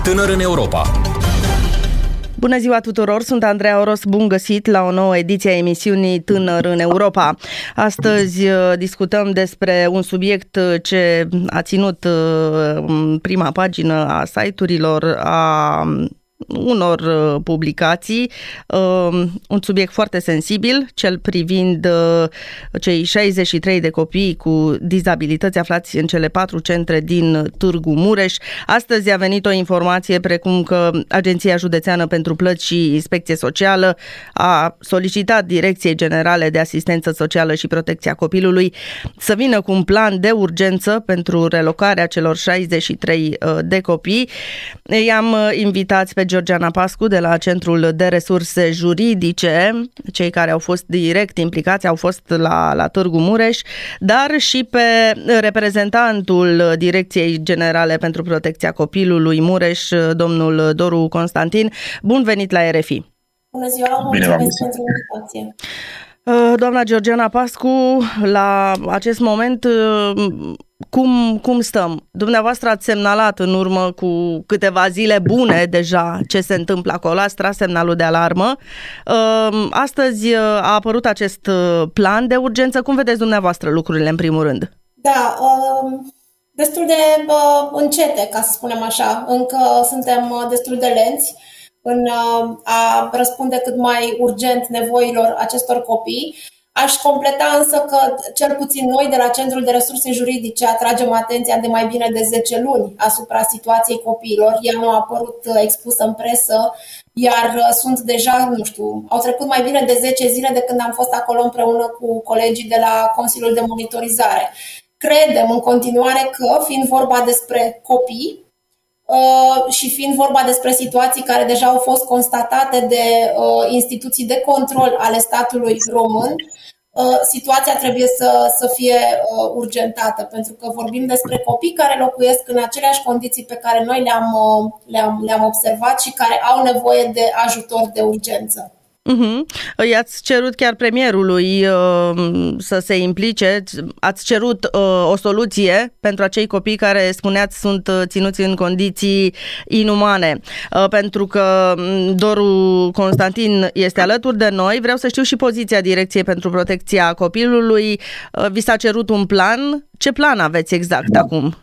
Tânăr în Europa. Bună ziua tuturor, sunt Andreea Oros, bun găsit la o nouă ediție a emisiunii Tânăr în Europa. Astăzi discutăm despre un subiect ce a ținut prima pagină a site-urilor, a unor publicații, un subiect foarte sensibil, cel privind cei 63 de copii cu dizabilități aflați în cele 4 centre din Târgu Mureș. Astăzi a venit o informație precum că Agenția Județeană pentru Plăți și Inspecție Socială a solicitat Direcției Generale de Asistență Socială și Protecția Copilului să vină cu un plan de urgență pentru relocarea celor 63 de copii. I-am invitați pe Georgiana Pascu de la Centrul de Resurse Juridice, cei care au fost direct implicați au fost la Târgu Mureș, dar și pe reprezentantul Direcției Generale pentru Protecția Copilului Mureș, domnul Doru Constantin. Bun venit la RFI! Bună ziua, mulțumesc pentru invitație! Doamna Georgiana Pascu, la acest moment cum stăm? Dumneavoastră ați semnalat în urmă cu câteva zile bune deja ce se întâmplă acolo, ați tras semnalul de alarmă. Astăzi a apărut acest plan de urgență. Cum vedeți dumneavoastră lucrurile în primul rând? Da, destul de încete, ca să spunem așa. Încă suntem destul de lenți în a răspunde cât mai urgent nevoilor acestor copii. Aș completa însă că cel puțin noi de la Centrul de Resurse Juridice atragem atenția de mai bine de 10 luni asupra situației copiilor. Ea nu a apărut expusă în presă, iar sunt deja, au trecut mai bine de 10 zile de când am fost acolo împreună cu colegii de la Consiliul de Monitorizare. Credem în continuare că, fiind vorba despre copii, și fiind vorba despre situații care deja au fost constatate de instituții de control ale statului român, situația trebuie să fie urgentată, pentru că vorbim despre copii care locuiesc în aceleași condiții pe care noi le-am observat și care au nevoie de ajutor de urgență. I-ați cerut chiar premierului să se implice, ați cerut o soluție pentru acei copii care, spuneați, sunt ținuți în condiții inumane. Pentru că Doru Constantin este alături de noi, vreau să știu și poziția Direcției pentru Protecția Copilului. Vi s-a cerut un plan? Ce plan aveți exact acum?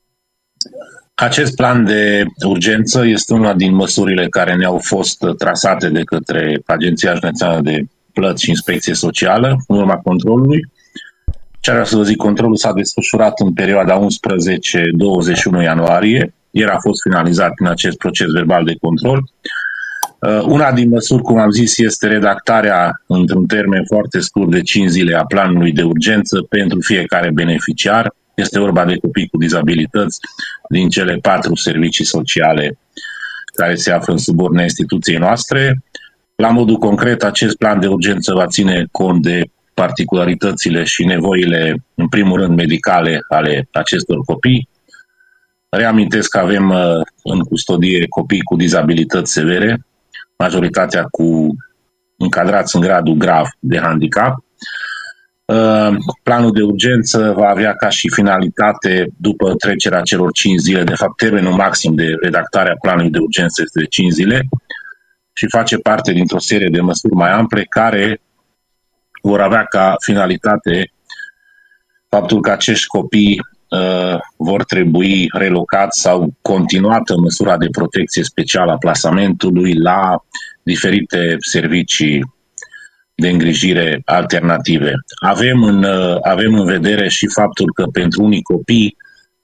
Acest plan de urgență este una din măsurile care ne-au fost trasate de către Agenția Județeană de Plăți și Inspecție Socială în urma controlului. Ce vreau să vă zic, controlul s-a desfășurat în perioada 11-21 ianuarie. Ieri a fost finalizat în acest proces verbal de control. Una din măsuri, cum am zis, este redactarea într-un termen foarte scurt de 5 zile a planului de urgență pentru fiecare beneficiar. Este vorba de copii cu dizabilități din cele 4 servicii sociale care se află în subordinea instituției noastre. La modul concret, acest plan de urgență va ține cont de particularitățile și nevoile, în primul rând, medicale ale acestor copii. Reamintesc că avem în custodie copii cu dizabilități severe, majoritatea încadrați în gradul grav de handicap. Planul de urgență va avea ca și finalitate, după trecerea celor 5 zile, de fapt termenul maxim de redactare a planului de urgență este de 5 zile și face parte dintr-o serie de măsuri mai ample care vor avea ca finalitate faptul că acești copii vor trebui relocați sau continuată măsura de protecție specială a plasamentului la diferite servicii de îngrijire alternative. Avem în vedere și faptul că pentru unii copii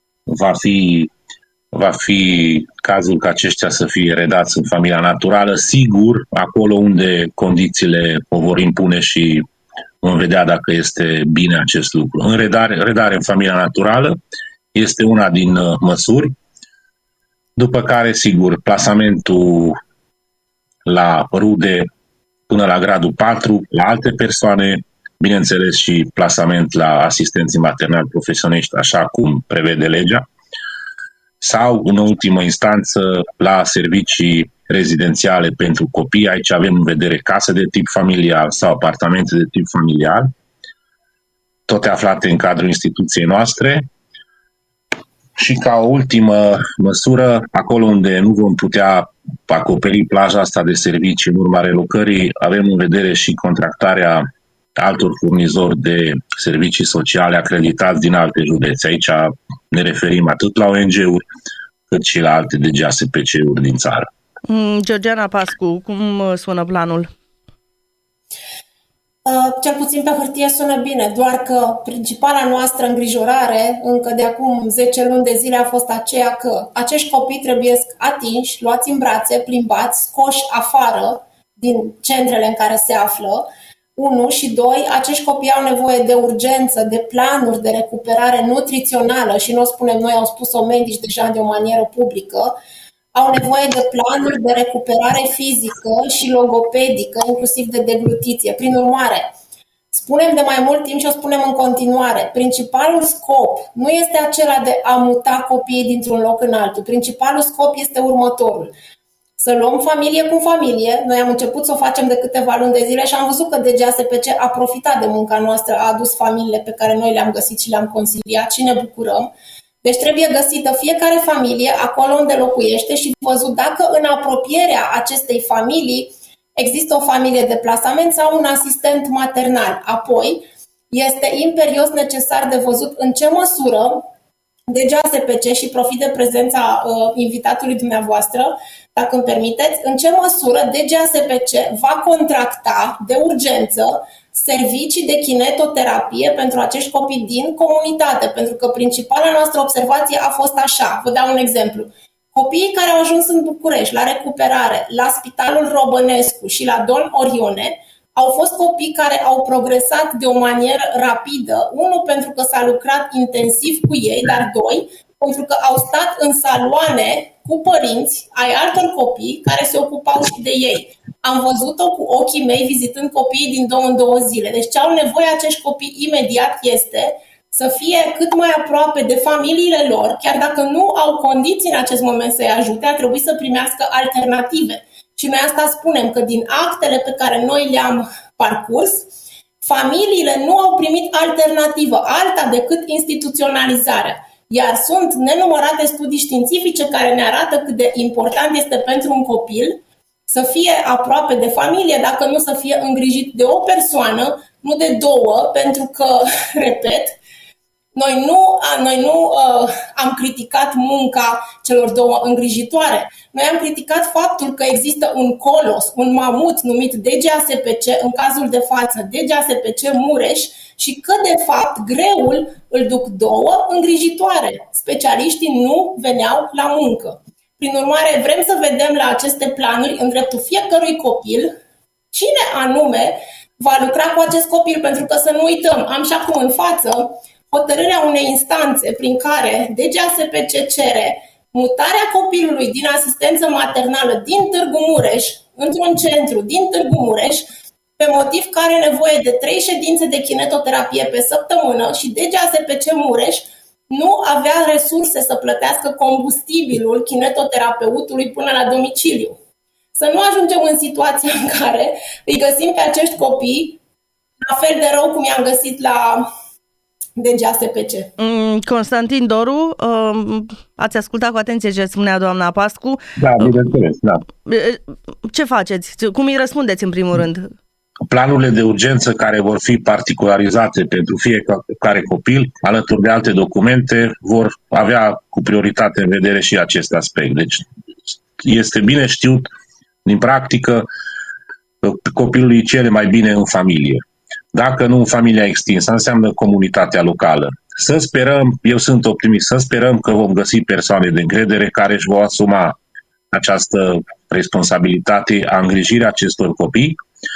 va fi cazul ca aceștia să fie redați în familia naturală, sigur, acolo unde condițiile o vor impune și vom vedea dacă este bine acest lucru. În redare în familia naturală este una din măsuri, după care, sigur, plasamentul la rude până la gradul 4, la alte persoane, bineînțeles și plasament la asistenții maternali profesioniști, așa cum prevede legea, sau, în ultimă instanță, la servicii rezidențiale pentru copii. Aici avem în vedere case de tip familial sau apartamente de tip familial, toate aflate în cadrul instituției noastre. Și ca o ultimă măsură, acolo unde nu vom putea acoperi plaja asta de servicii în urma relocării, avem în vedere și contractarea altor furnizori de servicii sociale acreditați din alte județe. Aici ne referim atât la ONG-uri, cât și la alte DGASPC-uri din țară. Georgiana Pascu, cum sună planul? Cel puțin pe hârtie sună bine, doar că principala noastră îngrijorare încă de acum 10 luni de zile a fost aceea că acești copii trebuie atinși, luați în brațe, plimbați, scoși afară din centrele în care se află. 1 și 2, acești copii au nevoie de urgență, de planuri de recuperare nutrițională și nu o spunem noi, au spus-o medici deja de o manieră publică. Au nevoie de planuri de recuperare fizică și logopedică, inclusiv de deglutiție. Prin urmare, spunem de mai mult timp și o spunem în continuare, principalul scop nu este acela de a muta copiii dintr-un loc în altul. Principalul scop este următorul. Să luăm familie cu familie. Noi am început să o facem de câteva luni de zile și am văzut că DGASPC a profitat de munca noastră, a adus familiile pe care noi le-am găsit și le-am consiliat și ne bucurăm. Deci trebuie găsită fiecare familie acolo unde locuiește și văzut dacă în apropierea acestei familii există o familie de plasament sau un asistent maternal. Apoi, este imperios necesar de văzut în ce măsură DGASPC, și profit de prezența invitatului dumneavoastră, dacă îmi permiteți, în ce măsură DGASPC va contracta de urgență servicii de kinetoterapie pentru acești copii din comunitate, pentru că principala noastră observație a fost așa. Vă dau un exemplu. Copiii care au ajuns în București la recuperare, la Spitalul Robănescu și la Don Orione, au fost copii care au progresat de o manieră rapidă, 1 pentru că s-a lucrat intensiv cu ei, dar 2 pentru că au stat în saloane cu părinți ai altor copii care se ocupau și de ei. Am văzut-o cu ochii mei vizitând copiii din 2 în 2 zile. Deci ce au nevoie acești copii imediat este să fie cât mai aproape de familiile lor, chiar dacă nu au condiții în acest moment să-i ajute, ar trebui să primească alternative. Și noi asta spunem, că din actele pe care noi le-am parcurs, familiile nu au primit alternativă alta decât instituționalizarea. Iar sunt nenumărate studii științifice care ne arată cât de important este pentru un copil să fie aproape de familie, dacă nu să fie îngrijit de o persoană, nu de 2, pentru că, repet, noi nu am criticat munca celor 2 îngrijitoare. Noi am criticat faptul că există un colos, un mamut numit DGASPC, în cazul de față DGASPC Mureș, și că de fapt greul îl duc 2 îngrijitoare. Specialiștii nu veneau la muncă. Prin urmare, vrem să vedem la aceste planuri, în dreptul fiecărui copil, cine anume va lucra cu acest copil, pentru că să nu uităm, am și acum în față hotărârea unei instanțe prin care DGASPC cere mutarea copilului din asistență maternală din Târgu Mureș într-un centru din Târgu Mureș, pe motiv că are nevoie de 3 ședințe de kinetoterapie pe săptămână și DGASPC Mureș nu avea resurse să plătească combustibilul kinetoterapeutului până la domiciliu. Să nu ajungem în situația în care îi găsim pe acești copii la fel de rău cum i-am găsit la DGASPC. Constantin Doru, ați ascultat cu atenție ce spunea doamna Pascu. Da, bineînțeles, da. Ce faceți? Cum îi răspundeți în primul rând? Planurile de urgență care vor fi particularizate pentru fiecare copil, alături de alte documente, vor avea cu prioritate în vedere și acest aspect. Deci este bine știut din practică copilului cele mai bine în familie. Dacă nu în familia extinsă, înseamnă comunitatea locală. Să sperăm, eu sunt optimist, să sperăm că vom găsi persoane de încredere care își vor asuma această responsabilitate a îngrijirii acestor copii.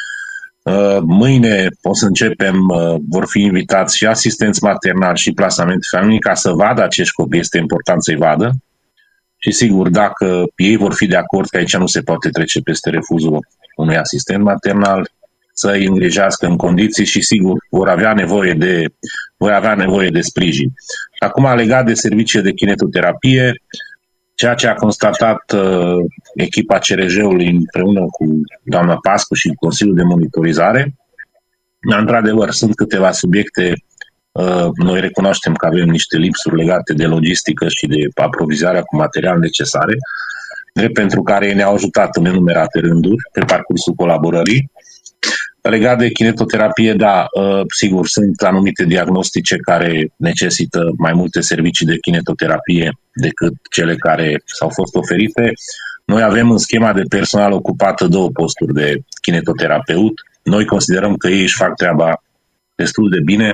Mâine o să începem, vor fi invitați și asistenți maternali și plasament familiei ca să vadă acești copii, este important să-i vadă. Și sigur, dacă ei vor fi de acord că aici nu se poate trece peste refuzul unui asistent maternal, să îi îngrijească în condiții și sigur vor avea nevoie de sprijin. Acum, legat de servicii de kinetoterapie, ceea ce a constatat echipa CRJ-ului împreună cu doamna Pascu și Consiliul de Monitorizare, într-adevăr, sunt câteva subiecte Noi recunoaștem că avem niște lipsuri legate de logistică și de aprovizionarea cu material necesare, drept pentru care ne-au ajutat în enumerate rânduri pe parcursul colaborării. Legat de kinetoterapie, da, sigur, sunt anumite diagnostice care necesită mai multe servicii de kinetoterapie decât cele care s-au fost oferite. Noi avem în schema de personal ocupată 2 posturi de kinetoterapeut. Noi considerăm că ei își fac treaba destul de bine,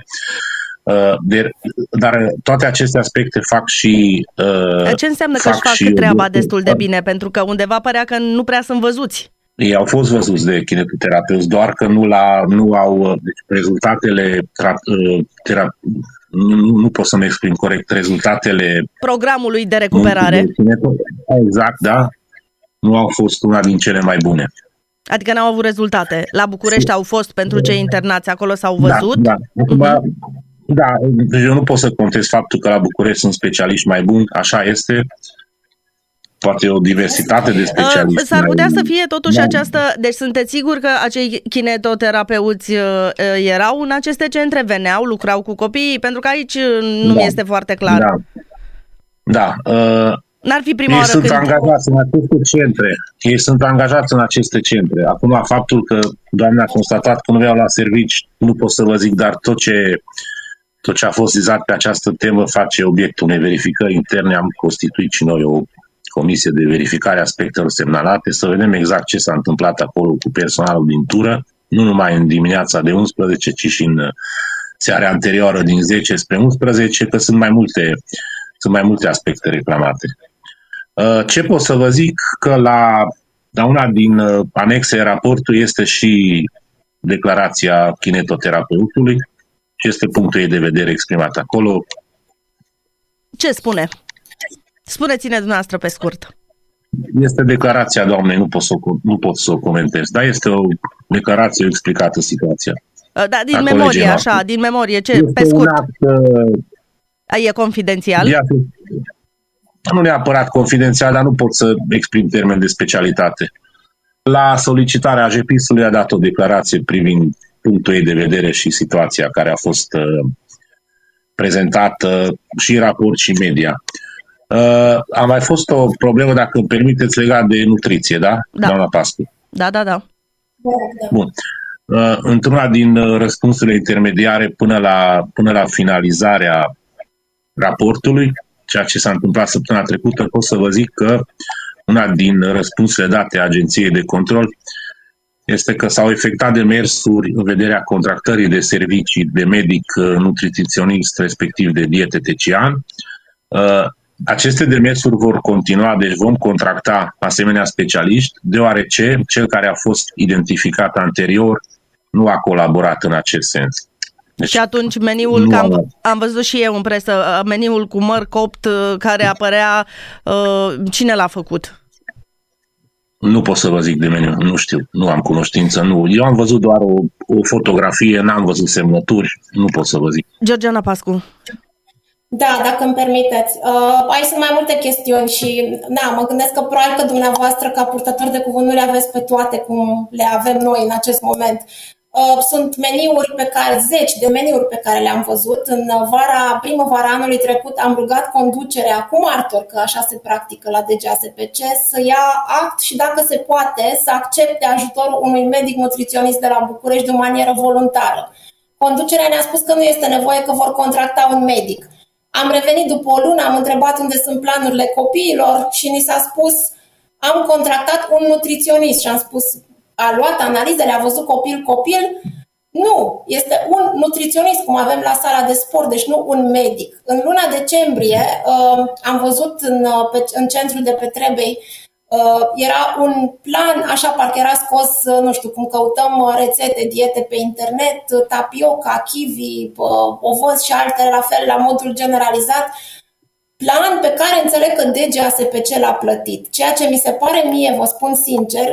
dar toate aceste aspecte fac și... Ce înseamnă că își fac treaba destul de bine? Pentru că undeva părea că nu prea sunt văzuți. Ei au fost văzuți de kinetoterapeuți, doar că nu au... Deci rezultatele... Nu pot să-mi exprim corect. Rezultatele... programului de recuperare. Exact, da. Nu au fost una din cele mai bune. Adică n-au avut rezultate. La București au fost pentru cei internați, acolo s-au văzut? Da. Da, eu nu pot să contest faptul că la București sunt specialiști mai buni, așa este. Poate o diversitate de specialiști. S-ar putea să fie totuși această... Deci sunteți siguri că acei kinetoterapeuți erau în aceste centre, veneau, lucrau cu copiii? Pentru că aici nu mi este foarte clar. Da. N-ar fi prima oară când... angajați în aceste centre. Ei sunt angajați în aceste centre. Acum, faptul că doamna a constatat că nu vreau la servici, nu pot să vă zic, dar tot ce a fost zizat pe această temă face obiectul unei verificări interne. Am constituit și noi o comisie de verificare a aspectelor semnalate, să vedem exact ce s-a întâmplat acolo cu personalul din tură, nu numai în dimineața de 11, ci și în seara anterioară din 10 spre 11, că sunt mai multe aspecte reclamate. Ce pot să vă zic? Că la una din anexe raportului este și declarația kinetoterapeutului și este punctul ei de vedere exprimat acolo. Ce spune? Spuneți-ne dumneavoastră pe scurt. Este declarația doamnei, nu pot să o comentez, dar este o declarație explicată situația. Da, din memorie, așa, din memorie, ce, pe scurt. E confidențial? Nu neapărat confidențial, dar nu pot să exprim termeni de specialitate. La solicitarea AJPIS-ului a dat o declarație privind punctul ei de vedere și situația care a fost prezentată și în raport și media. A mai fost o problemă, dacă îmi permiteți, legat de nutriție, da? Doamna Pascu? Da. Bun. Într-una din răspunsurile intermediare până la finalizarea raportului, ceea ce s-a întâmplat săptămâna trecută, pot să vă zic că una din răspunsurile date Agenției de Control este că s-au efectuat demersuri în vederea contractării de servicii de medic nutriționist, respectiv de dietetician. Aceste demersuri vor continua, deci vom contracta asemenea specialiști, deoarece cel care a fost identificat anterior nu a colaborat în acest sens. Deci, și atunci meniul, că am văzut și eu în presă, meniul cu măr copt care apărea, cine l-a făcut? Nu pot să vă zic de meniu, nu știu, nu am cunoștință, nu. Eu am văzut doar o fotografie, n-am văzut semnături, nu pot să vă zic. Georgiana Pascu. Da, dacă îmi permiteți. Aici sunt mai multe chestiuni și mă gândesc că probabil că dumneavoastră ca purtători de cuvânt nu le aveți pe toate cum le avem noi în acest moment. Sunt meniuri zeci de meniuri pe care le-am văzut. În primăvara anului trecut am rugat conducerea cu martor, că așa se practică la DGASPC, să ia act și dacă se poate să accepte ajutorul unui medic nutriționist de la București de o manieră voluntară. Conducerea ne-a spus că nu este nevoie, că vor contracta un medic. Am revenit după o lună, am întrebat unde sunt planurile copiilor și ni s-a spus am contractat un nutriționist și am spus a luat analizele, a văzut copil? Nu, este un nutriționist, cum avem la sala de sport, deci nu un medic. În luna decembrie am văzut în centrul de pe Trebei, era un plan, așa parcă era scos, nu știu cum căutăm rețete, diete pe internet, tapioca, kiwi, ovăz și altele la fel, la modul generalizat. Plan pe care înțeleg că DGASPC l-a plătit. Ceea ce mi se pare mie, vă spun sincer,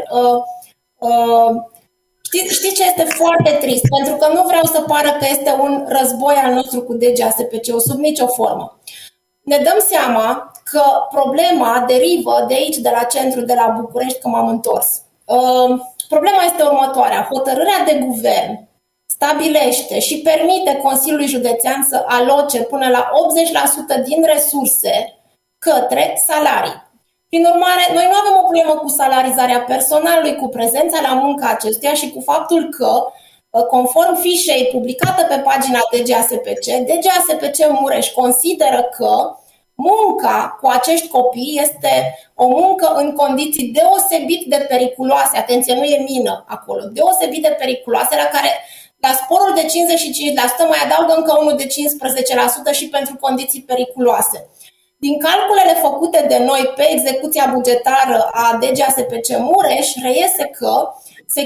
știți ce este foarte trist? Pentru că nu vreau să pară că este un război al nostru cu DGASPC-ul, sub nicio formă. Ne dăm seama că problema derivă de aici, de la centru, de la București, că m-am întors. Problema este următoarea. Hotărârea de guvern stabilește și permite Consiliului Județean să aloce până la 80% din resurse către salarii. Prin urmare, noi nu avem o problemă cu salarizarea personalului, cu prezența la muncă acestuia și cu faptul că, conform fișei publicată pe pagina DGASPC, DGASPC Mureș consideră că munca cu acești copii este o muncă în condiții deosebit de periculoase. Atenție, nu e mină acolo. Deosebit de periculoase, la care la sporul de 55% mai adaugă încă unul de 15% și pentru condiții periculoase. Din calculele făcute de noi pe execuția bugetară a DGASPC Mureș, reiese că se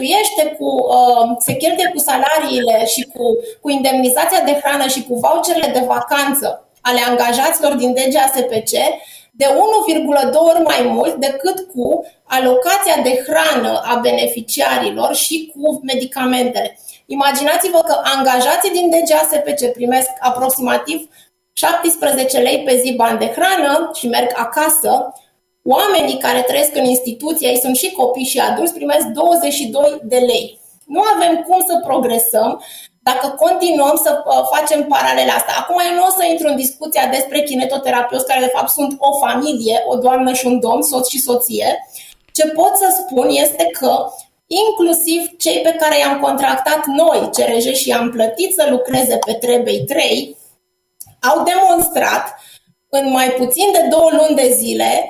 cheltuie cu salariile și cu indemnizația de hrană și cu voucherele de vacanță ale angajaților din DGASPC de 1,2 ori mai mult decât cu alocația de hrană a beneficiarilor și cu medicamentele. Imaginați-vă că angajații din DGASPC primesc aproximativ 17 lei pe zi bani de hrană și merg acasă. Oamenii care trăiesc în instituție, ei sunt și copii și adulți, primesc 22 de lei. Nu avem cum să progresăm dacă continuăm să facem paralele astea. Acum eu nu o să intru în discuția despre kinetoterapeuți, care de fapt sunt o familie, o doamnă și un domn, soț și soție. Ce pot să spun este că inclusiv cei pe care i-am contractat noi, CRJ, și i-am plătit să lucreze pe Trebei 3, au demonstrat în mai puțin de 2 luni de zile,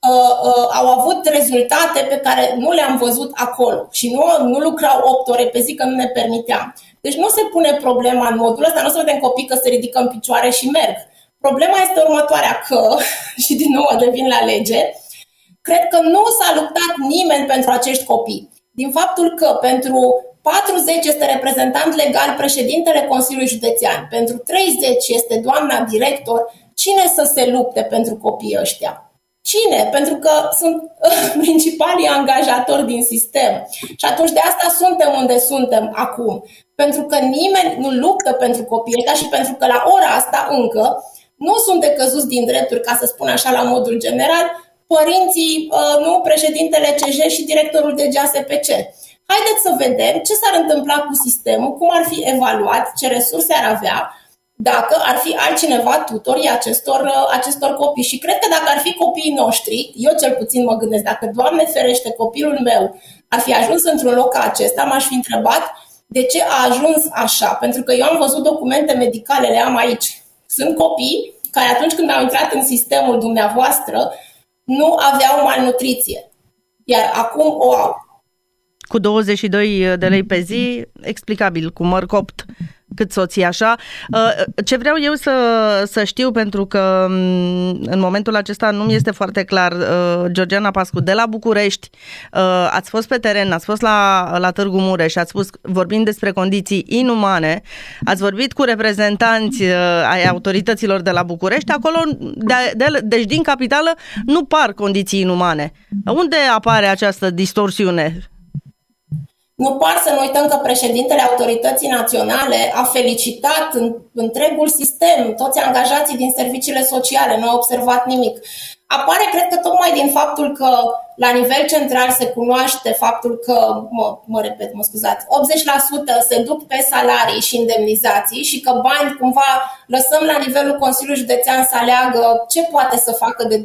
au avut rezultate pe care nu le-am văzut acolo și nu lucrau 8 ore pe zi, că nu ne permiteam. Deci nu se pune problema în modul ăsta, nu o să vedem copii că se ridică în picioare și merg. Problema este următoarea, că, și din nou revin la lege, cred că nu s-a luptat nimeni pentru acești copii. Din faptul că pentru 40 este reprezentant legal președintele Consiliului Județean, pentru 30 este doamna director, cine să se lupte pentru copiii ăștia? Cine? Pentru că sunt principalii angajatori din sistem. Și atunci de asta suntem unde suntem acum. Pentru că nimeni nu luptă pentru copiii ăștia și pentru că la ora asta încă nu sunt decăzuți din drepturi, ca să spun așa la modul general, părinții, nu, președintele CJ și directorul DGASPC. Haideți să vedem ce s-ar întâmpla cu sistemul, cum ar fi evaluat, ce resurse ar avea, dacă ar fi altcineva tutorii acestor copii. Și cred că dacă ar fi copiii noștri, eu cel puțin mă gândesc, dacă, Doamne ferește, copilul meu ar fi ajuns într-un loc ca acesta, m-aș fi întrebat de ce a ajuns așa. Pentru că eu am văzut documente medicale, le am aici. Sunt copii care atunci când au intrat în sistemul dumneavoastră nu aveau malnutriție, iar acum o au. Cu 22 de lei pe zi, explicabil, cu măr copt, cât soții așa. Ce vreau eu să știu, pentru că în momentul acesta nu mi este foarte clar, Georgiana Pascu, de la București, ați fost pe teren, ați fost la Târgu Mureș, ați spus, vorbind despre condiții inumane, ați vorbit cu reprezentanți ai autorităților de la București, acolo, deci din capitală, nu par condiții inumane. Unde apare această distorsiune? Nu par să nu uităm că președintele Autorității Naționale a felicitat întregul sistem, toți angajații din serviciile sociale, nu a observat nimic. Apare, cred că tocmai din faptul că la nivel central se cunoaște faptul că, mă scuzați, 80% se duc pe salarii și indemnizații și că bani cumva lăsăm la nivelul Consiliului Județean să aleagă ce poate să facă de 20%.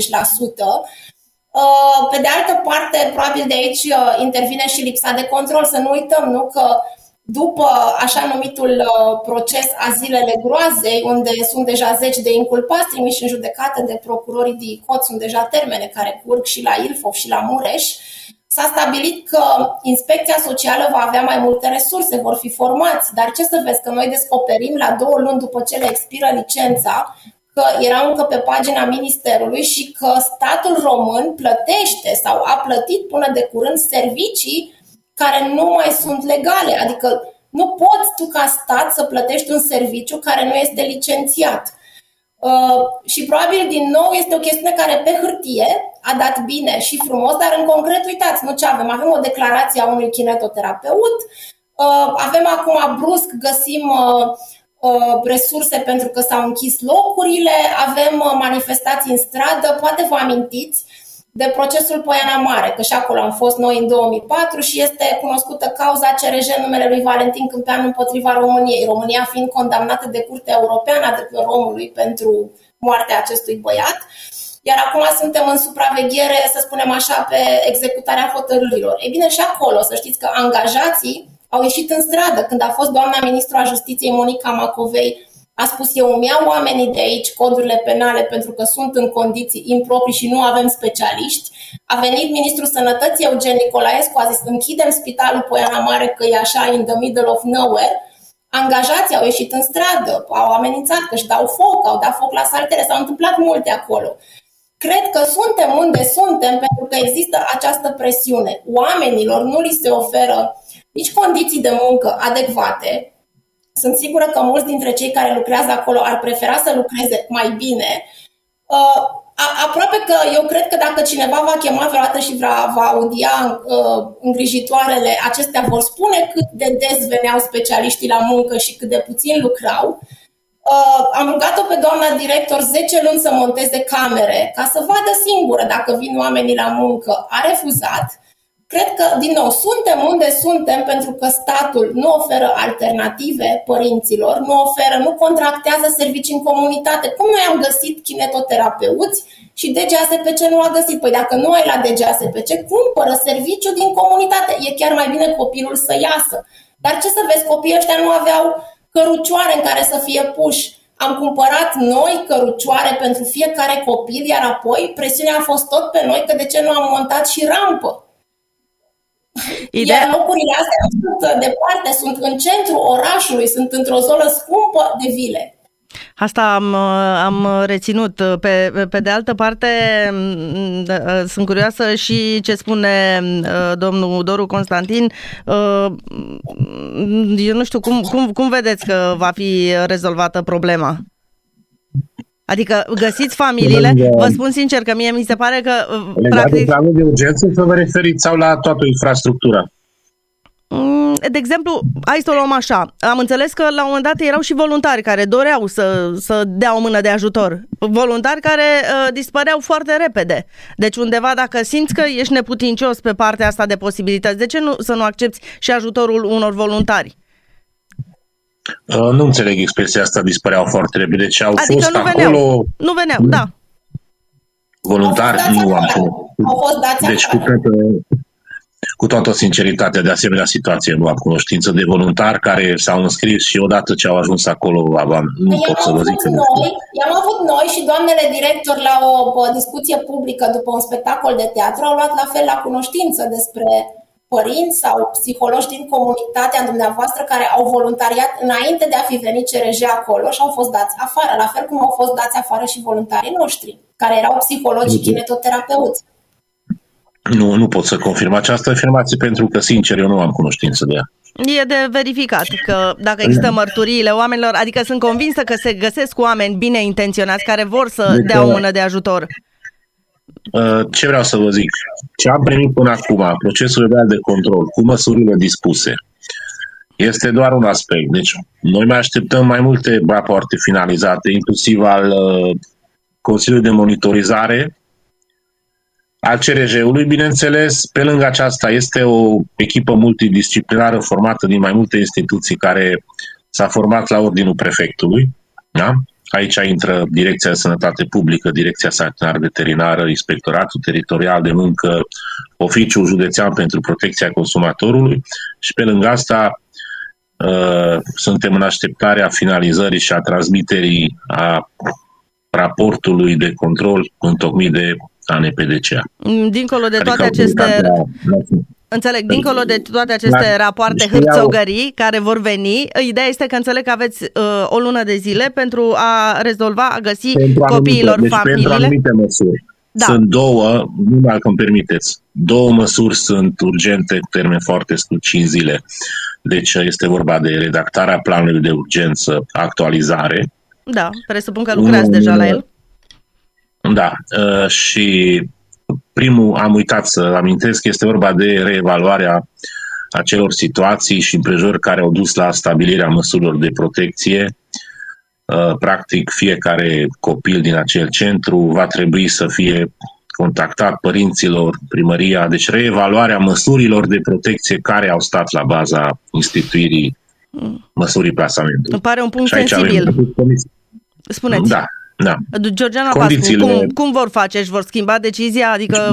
Pe de altă parte, probabil de aici intervine și lipsa de control. Să nu uităm, nu, că după așa numitul proces Azilele Groazei, unde sunt deja 10 de inculpați trimiși în judecată de procurorii DICOT, sunt deja termene care curg și la Ilfov și la Mureș, s-a stabilit că Inspecția Socială va avea mai multe resurse, vor fi formați, dar ce să vezi, că noi descoperim la 2 luni după ce le expiră licența, că erau încă pe pagina Ministerului și că statul român plătește sau a plătit până de curând servicii care nu mai sunt legale. Adică nu poți tu ca stat să plătești un serviciu care nu este licențiat. Și probabil din nou este o chestiune care pe hârtie a dat bine și frumos, dar în concret, uitați, nu ce avem? Avem o declarație a unui kinetoterapeut, avem acum brusc, găsim resurse pentru că s-au închis locurile, avem manifestații în stradă, poate vă amintiți de procesul Poiana Mare, că și acolo am fost noi în 2004 și este cunoscută cauza CRJ în numele lui Valentin Câmpeanu împotriva României, România fiind condamnată de Curtea Europeană a Drepturilor Omului pentru moartea acestui băiat. Iar acum suntem în supraveghere, să spunem așa, pe executarea hotărârilor. Ei bine, și acolo, să știți că angajații au ieșit în stradă. Când a fost doamna ministru a Justiției, Monica Macovei, a spus: eu îmi iau oamenii de aici codurile penale pentru că sunt în condiții improprii și nu avem specialiști. A venit ministrul Sănătății, Eugen Nicolaescu, a zis: închidem spitalul Poiana Mare că e așa in the middle of nowhere. Angajații au ieșit în stradă, au amenințat că își dau foc, au dat foc la saltere, s-au întâmplat multe acolo. Cred că suntem unde suntem pentru că există această presiune. Oamenilor nu li se oferă nici condiții de muncă adecvate. Sunt sigură că mulți dintre cei care lucrează acolo ar prefera să lucreze mai bine. Aproape că eu cred că dacă cineva va chema vreodată și va audia îngrijitoarele, acestea vor spune cât de des veneau specialiștii la muncă și cât de puțin lucrau. Am rugat-o pe doamna director 10 luni să monteze camere ca să vadă singură dacă vin oamenii la muncă. A refuzat. Cred că, din nou, suntem unde suntem pentru că statul nu oferă alternative părinților, nu contractează servicii în comunitate. Cum noi am găsit kinetoterapeuți și DGASPC nu a găsit? Păi dacă nu ai la DGASPC, cumpără serviciu din comunitate. E chiar mai bine copilul să iasă. Dar ce să vezi, copiii ăștia nu aveau cărucioare în care să fie puși. Am cumpărat noi cărucioare pentru fiecare copil, iar apoi presiunea a fost tot pe noi că de ce nu am montat și rampă. Iar locurile astea sunt departe, sunt în centrul orașului, sunt într-o zonă scumpă de vile. Asta am reținut. Pe de altă parte, sunt curioasă și ce spune domnul Doru Constantin. Eu nu știu, cum vedeți că va fi rezolvată problema? Adică găsiți familiile, vă spun sincer că mie mi se pare că practic... de planul de urgență să vă referiți sau la toată infrastructura? De exemplu, hai să o luăm așa. Am înțeles că la un moment dat erau și voluntari care doreau să dea o mână de ajutor. Voluntari care dispăreau foarte repede. Deci undeva, dacă simți că ești neputincios pe partea asta de posibilități, de ce să nu accepți și ajutorul unor voluntari? Nu înțeleg expresia asta, dispăreau foarte repede. Deci au adică fost nu veneau. Acolo... Nu veneau, da. Voluntari nu am fost. Deci cu toată sinceritatea, de asemenea situație nu am cunoștință de voluntari care s-au înscris și odată ce au ajuns acolo, nu pot să vă zic că i-am avut noi și doamnele director la o discuție publică după un spectacol de teatru au luat la fel la cunoștință despre părinți sau psihologi din comunitatea dumneavoastră care au voluntariat înainte de a fi venit CRJ acolo și au fost dați afară, la fel cum au fost dați afară și voluntarii noștri, care erau psihologi și kinetoterapeuți. Nu pot să confirm această afirmație pentru că, sincer, eu nu am cunoștință de ea. E de verificat că dacă există mărturiile oamenilor, adică sunt convinsă că se găsesc oameni bine intenționați care vor să dea o mână de ajutor. Ce vreau să vă zic? Ce am primit până acum, procesul de control, cu măsurile dispuse, este doar un aspect. Deci, noi mai așteptăm mai multe rapoarte finalizate, inclusiv al Consiliului de Monitorizare, al CRJ-ului, bineînțeles. Pe lângă aceasta este o echipă multidisciplinară formată din mai multe instituții care s-a format la ordinul prefectului. Da? Aici intră Direcția de Sănătate Publică, Direcția Sanitară Veterinară, Inspectoratul Teritorial de Muncă, Oficiul Județean pentru Protecția Consumatorului și pe lângă asta suntem în așteptarea finalizării și a transmiterii a raportului de control întocmit de ANPDCA. Dincolo de toate Înțeleg, dincolo de toate aceste rapoarte hârțogării care vor veni, ideea este că înțeleg că aveți o lună de zile pentru a rezolva, a găsi copiilor familiile. Pentru anumite măsuri. Da. Sunt numai că îmi permiteți, 2 măsuri sunt urgente cu termen foarte scurt, 5 zile. Deci este vorba de redactarea planului de urgență, actualizare. Da, presupun că lucrați deja la el. Da, și primul, am uitat să amintesc, este vorba de reevaluarea acelor situații și împrejurări care au dus la stabilirea măsurilor de protecție. Practic, fiecare copil din acel centru va trebui să fie contactat părinților, primăria, deci reevaluarea măsurilor de protecție care au stat la baza instituirii măsurii plasamentului. Îmi pare un punct sensibil. Spuneți. Da. Georgiana Pascu, cum vor face? Își vor schimba decizia? Adică...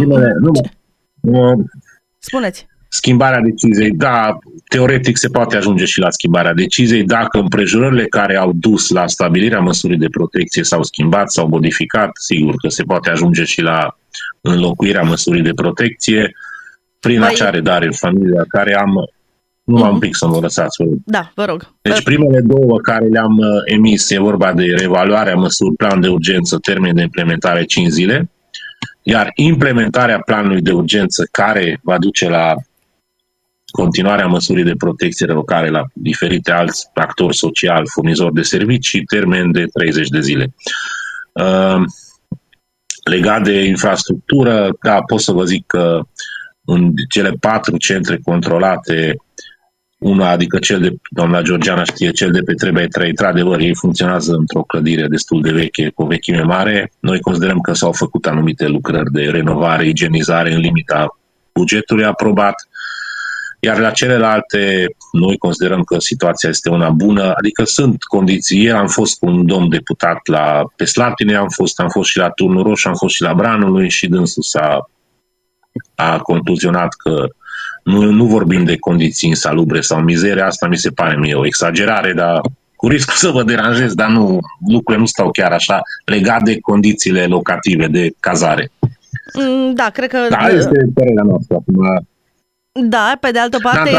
Spuneți. Schimbarea deciziei, da, teoretic se poate ajunge și la schimbarea deciziei dacă împrejurările care au dus la stabilirea măsurii de protecție s-au schimbat, s-au modificat, sigur că se poate ajunge și la înlocuirea măsurii de protecție prin acea redare în familia care am... Nu am un pic să mă lăsați. Da, vă rog. Deci primele două care le-am emis e vorba de reevaluarea măsuri, plan de urgență, termen de implementare 5 zile, iar implementarea planului de urgență care va duce la continuarea măsurii de protecție relocare la diferite alți actori sociali, furnizori de servicii, termen de 30 de zile. Legat de infrastructură, da, pot să vă zic că în cele 4 centre controlate, una, adică cel de, doamna Georgiana știe, cel de pe Trebuia 3, într-adevăr, ei funcționează într-o clădire destul de veche, cu o vechime mare. Noi considerăm că s-au făcut anumite lucrări de renovare, igienizare în limita bugetului aprobat, iar la celelalte noi considerăm că situația este una bună, adică sunt condiții. Ieri am fost cu un domn deputat pe Slatine, am fost și la Turnul Roșu, am fost și la Branului și dânsul a concluzionat că nu vorbim de condiții insalubre sau mizerie, asta mi se pare mie o exagerare, dar cu riscul să vă deranjez, dar lucrurile nu stau chiar așa, legat de condițiile locative, de cazare. Da, cred că... Da, este părerea noastră acum. Da, pe de altă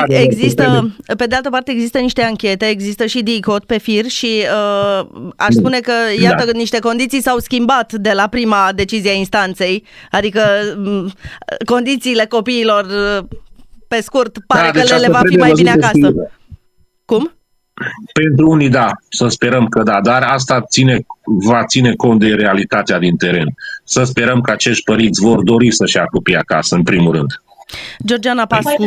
parte există niște anchete, există și DICOT pe fir și aș spune că, iată, niște condiții s-au schimbat de la prima decizie a instanței, adică condițiile copiilor, pe scurt, pare că le va fi mai bine acasă. Cum? Pentru unii, da, să sperăm că da, dar asta va ține cont de realitatea din teren. Să sperăm că acești părinți vor dori să-și ia copiii acasă, în primul rând. Georgiana Pascu.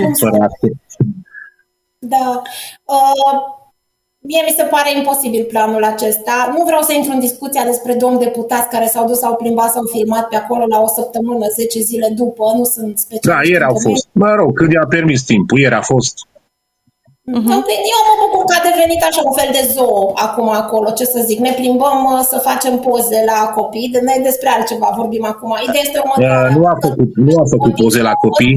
Da. Mie mi se pare imposibil planul acesta. Nu vreau să intru în discuția despre domni deputați care s-au dus, s-au plimbat, s-au filmat pe acolo la o săptămână, 10 zile după. Nu sunt specialiști. Da, ieri au fost. Mă rog, cât i-a permis timpul, ieri a fost. Eu mă bucur că a devenit așa un fel de zoo acum acolo, ce să zic. Ne plimbăm să facem poze la copii, despre altceva vorbim acum. Ideea este următoarea. Nu a făcut poze la copii,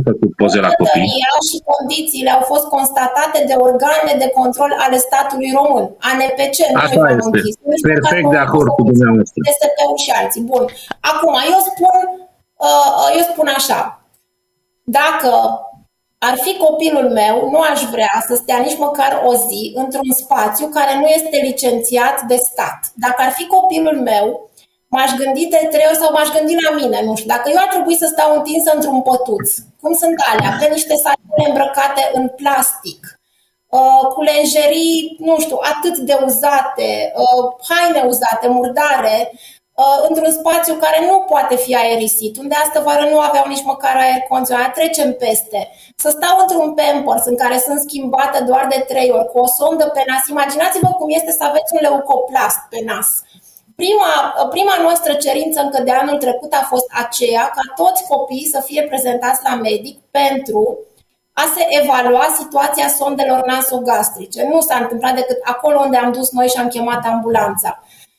Și condițiile au fost constatate de organele de control ale statului român, ANPC. Așa este, perfect de acord cu dumneavoastră. DSP-ul și alții. Bun. Acum, eu spun așa, dacă ar fi copilul meu, nu aș vrea să stea nici măcar o zi într-un spațiu care nu este licențiat de stat. Dacă ar fi copilul meu, m-aș gândi de 3 ori sau m-aș gândi la mine, nu știu. Dacă eu ar trebui să stau întinsă într-un pătuț, cum sunt alea, pe niște satele îmbrăcate în plastic, cu lenjerii, nu știu, atât de uzate, haine uzate, murdare, într-un spațiu care nu poate fi aerisit, unde astă vară nu aveau nici măcar aer condiționat, trecem peste. Să stau într-un Pampers în care sunt schimbată doar de 3 ori, cu o sondă pe nas. Imaginați-vă cum este să aveți un leucoplast pe nas. Prima noastră cerință încă de anul trecut a fost aceea ca toți copiii să fie prezentați la medic pentru a se evalua situația sondelor nasogastrice. Nu s-a întâmplat decât acolo unde am dus noi și am chemat ambulanța.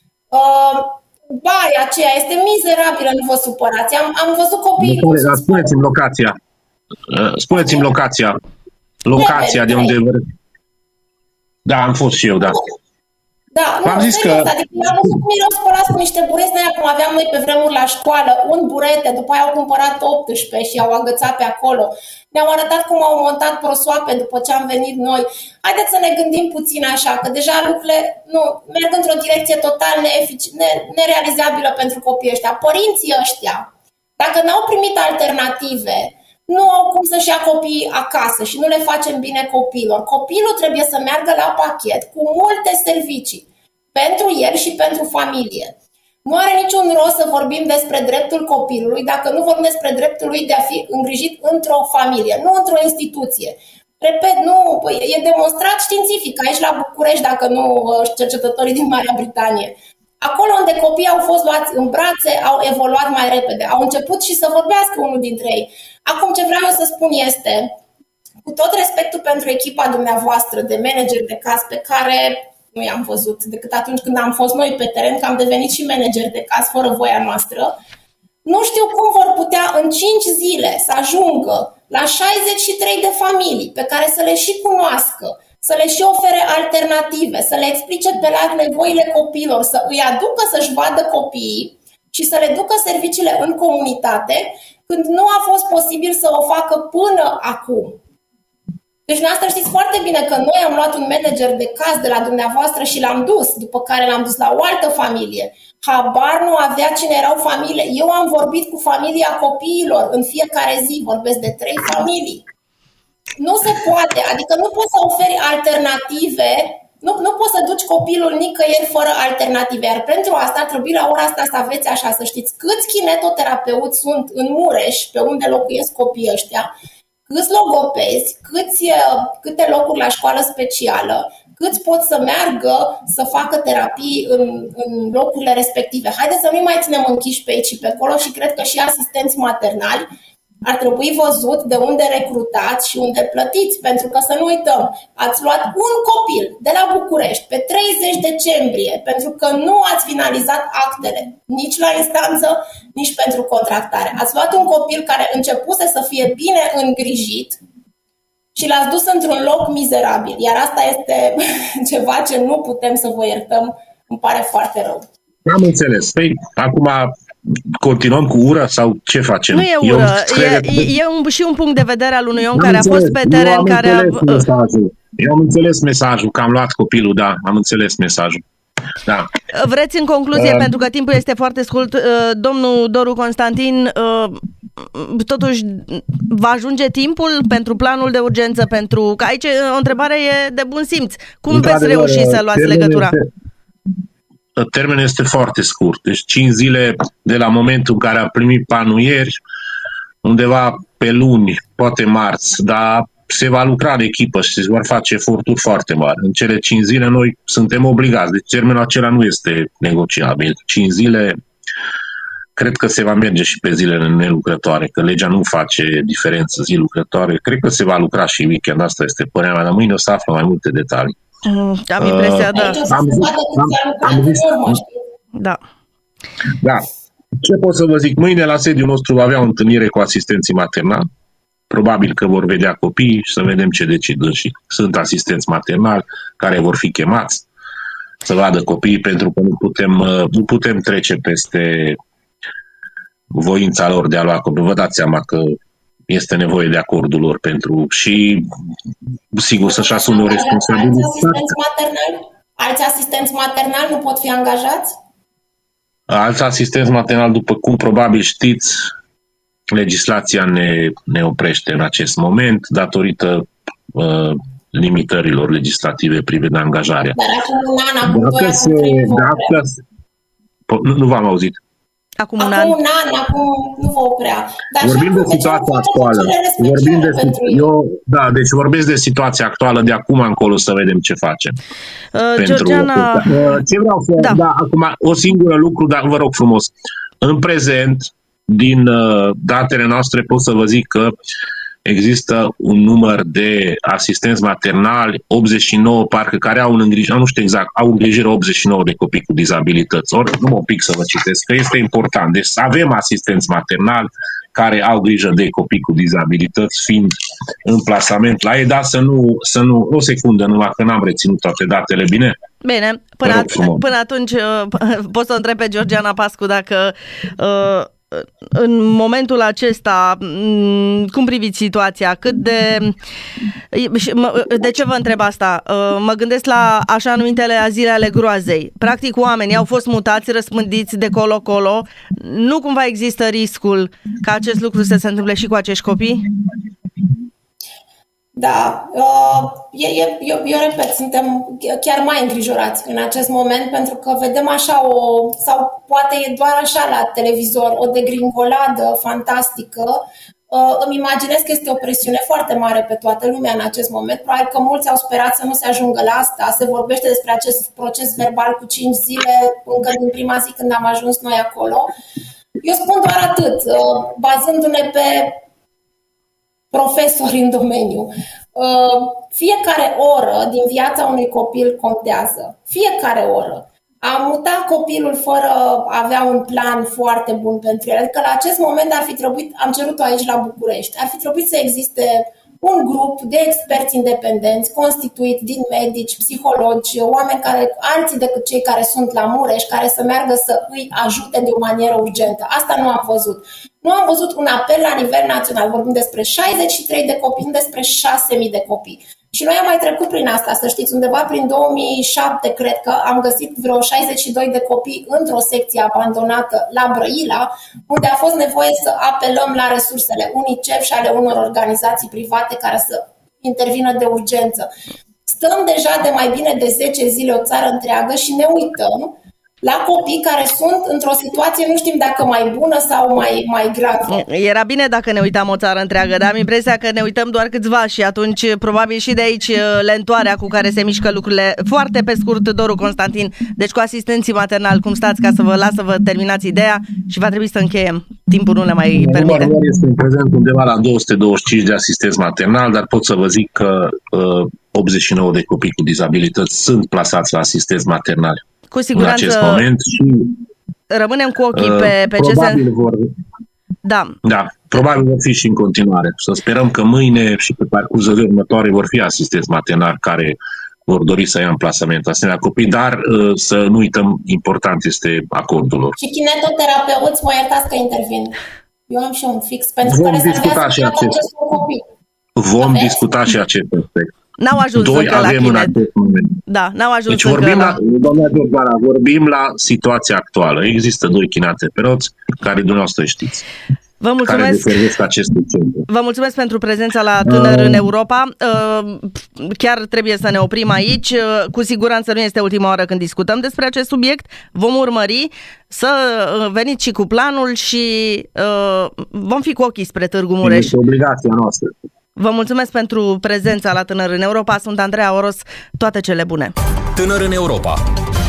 Baia aceea este mizerabilă, nu vă supărați. Am văzut copii... Spuneți-mi locația. Spuneți-mi locația. Locația de unde... Da, am fost și eu, da. Da, nu, serios, adică eu am văzut cum erau spălați cu niște bureți, cum aveam noi pe vremuri la școală, un burete, după aia au cumpărat 18 și au agățat pe acolo. Ne-au arătat cum au montat prosoape după ce am venit noi. Haideți să ne gândim puțin așa, că deja lucrurile merg într-o direcție total nerealizabilă pentru copiii ăștia. Părinții ăștia, dacă n-au primit alternative, nu au cum să-și ia copiii acasă și nu le facem bine copiilor. Copilul trebuie să meargă la pachet cu multe servicii pentru el și pentru familie. Nu are niciun rost să vorbim despre dreptul copilului dacă nu vorbim despre dreptul lui de a fi îngrijit într-o familie, nu într-o instituție. Repet, e demonstrat științific aici la București, dacă nu cercetătorii din Marea Britanie. Acolo unde copiii au fost luați în brațe, au evoluat mai repede, au început și să vorbească unul dintre ei. Acum ce vreau eu să spun este, cu tot respectul pentru echipa dumneavoastră de manageri de caz pe care nu i-am văzut decât atunci când am fost noi pe teren, că am devenit și manageri de caz fără voia noastră, nu știu cum vor putea în 5 zile să ajungă la 63 de familii pe care să le și cunoască, să le și ofere alternative, să le explice pe larg nevoile copiilor, să îi aducă să-și vadă copiii și să le ducă serviciile în comunitate, când nu a fost posibil să o facă până acum. Deci dumneavoastră știți foarte bine că noi am luat un manager de caz de la dumneavoastră și l-am dus, după care l-am dus la o altă familie. Habar nu avea cine erau familiile. Eu am vorbit cu familia copiilor în fiecare zi, vorbesc de 3 familii. Nu se poate, adică nu poți să oferi alternative, nu poți să duci copilul nicăieri fără alternative, iar pentru asta ar trebui la ora asta să aveți așa, să știți câți kinetoterapeuți sunt în Mureș, pe unde locuiesc copiii ăștia, câți logopezi, câte locuri la școală specială, câți pot să meargă să facă terapii în locurile respective. Haideți să nu mai ținem închiși pe aici și pe acolo și cred că și asistenți maternali ar trebui văzut de unde recrutați și unde plătiți, pentru că să nu uităm, ați luat un copil de la București pe 30 decembrie, pentru că nu ați finalizat actele, nici la instanță, nici pentru contractare. Ați luat un copil care începuse să fie bine îngrijit și l-ați dus într-un loc mizerabil, iar asta este ceva ce nu putem să vă iertăm, îmi pare foarte rău. Am înțeles. Păi, acum continuăm cu ură sau ce facem? Nu e ură, e și un punct de vedere al unui om care a fost pe teren. Eu am înțeles mesajul, că am luat copilul, da, am înțeles mesajul. Da. Vreți în concluzie, pentru că timpul este foarte scurt, domnul Doru Constantin, totuși va ajunge timpul pentru planul de urgență, pentru că aici o întrebare e de bun simț. Cum veți reuși să luați legătura? Termenul este foarte scurt, deci 5 zile de la momentul în care a primit planul ieri, undeva pe luni, poate marți, dar se va lucra în echipă și se vor face eforturi foarte mari. În cele 5 zile noi suntem obligați, deci termenul acela nu este negociabil. 5 zile, cred că se va merge și pe zilele nelucrătoare, că legea nu face diferență zi lucrătoare. Cred că se va lucra și weekend, asta este părerea mea, dar mâine o să află mai multe detalii. Am impresia, da. Da. Da. Ce pot să vă zic? Mâine la sediul nostru va avea o întâlnire cu asistenții maternali. Probabil că vor vedea copiii și să vedem ce decid și sunt asistenți maternali care vor fi chemați să vadă copiii, pentru că nu putem trece peste voința lor de a lua copii. Vă dați seama că este nevoie de acordul lor pentru și sigur să-și asume o responsabilitate. Alți asistenți maternali nu pot fi angajați? Alți asistenți maternali, după cum probabil știți, legislația ne oprește în acest moment datorită limitărilor legislative privind angajarea. Dar acum un an, nu v-am auzit. Acum un an, nu vă oprea. Dar vorbim de situația actuală. Deci vorbesc de situația actuală de acum încolo să vedem ce facem. Georgiana... Ce vreau să... Da, acum, o singură lucru, dar vă rog frumos. În prezent, din datele noastre, pot să vă zic că există un număr de asistenți maternali, 89 parcă, care au îngrijire, nu știu exact, au îngrijire 89 de copii cu dizabilități. Ori nu mă pic să vă citesc, că este important. Deci avem asistenți maternali care au grijă de copii cu dizabilități, fiind în plasament la ei, dar să nu, o secundă numai, că n-am reținut toate datele, bine? Bine, până atunci pot să o întreb pe Georgiana Pascu dacă... în momentul acesta, cum priviți situația? De ce vă întreb asta? Mă gândesc la așa numitele azile ale groazei. Practic, oamenii au fost mutați, răspândiți de colo-colo. Nu cumva există riscul ca acest lucru să se întâmple și cu acești copii? Da, eu repet, suntem chiar mai îngrijorați în acest moment, pentru că vedem așa sau poate e doar așa la televizor, o degringoladă fantastică Îmi imaginez că este o presiune foarte mare pe toată lumea în acest moment. Probabil că mulți au sperat să nu se ajungă la asta. Se vorbește despre acest proces verbal cu 5 zile încă din prima zi când am ajuns noi acolo. Eu spun doar atât, bazându-ne pe profesori în domeniu. Fiecare oră din viața unui copil contează. Fiecare oră. A muta copilul fără a avea un plan foarte bun pentru el. Adică la acest moment ar fi trebuit, am cerut-o aici la București, ar fi trebuit să existe un grup de experți independenți constituit din medici, psihologi, oameni alții decât cei care sunt la Mureș, care să meargă să îi ajute de o manieră urgentă. Asta nu am văzut. Nu am văzut un apel la nivel național. Vorbim despre 63 de copii, nu despre 6.000 de copii. Și noi am mai trecut prin asta, să știți, undeva prin 2007, cred că am găsit vreo 62 de copii într-o secție abandonată la Brăila, unde a fost nevoie să apelăm la resursele UNICEF și ale unor organizații private care să intervină de urgență. Stăm deja de mai bine de 10 zile o țară întreagă și ne uităm la copii care sunt într-o situație, nu știm dacă mai bună sau mai gravă. Era bine dacă ne uitam o țară întreagă, dar am impresia că ne uităm doar câțiva și atunci probabil și de aici lentoarea cu care se mișcă lucrurile. Foarte pe scurt, Doru Constantin, deci cu asistenții maternali, cum stați, ca să vă las să vă terminați ideea și va trebui să încheiem. Timpul nu le mai permite. Este în prezent undeva la 225 de asistenți maternali, dar pot să vă zic că 89 de copii cu dizabilități sunt plasați la asistenți maternali. Cu siguranță în acest moment și rămânem cu ochii pe ce se... Da, probabil vor fi și în continuare. Să sperăm că mâine și pe parcursul următoare vor fi asistenți maternali care vor dori să ia în plasament asemenea copii, dar să nu uităm, important este acordul lor. Și kinetoterapeuți, mă iertați că intervin. Eu am și un fix pentru care discuta și acestor copii. Vom discuta și acest aspect. N-au ajuns încă la chinet. Da, n-au ajuns deci încă vorbim la situația actuală. Există 2 kineterapeutici care dumneavoastră știți. Vă mulțumesc. Vă mulțumesc pentru prezența la Tânăr în Europa. Chiar trebuie să ne oprim aici. Cu siguranță nu este ultima oară când discutăm despre acest subiect. Vom urmări să veniți și cu planul și vom fi cu ochii spre Târgu Mureș. Este obligația noastră. Vă mulțumesc pentru prezența la Tânăr în Europa. Sunt Andreea Oros. Toate cele bune. Tânăr în Europa.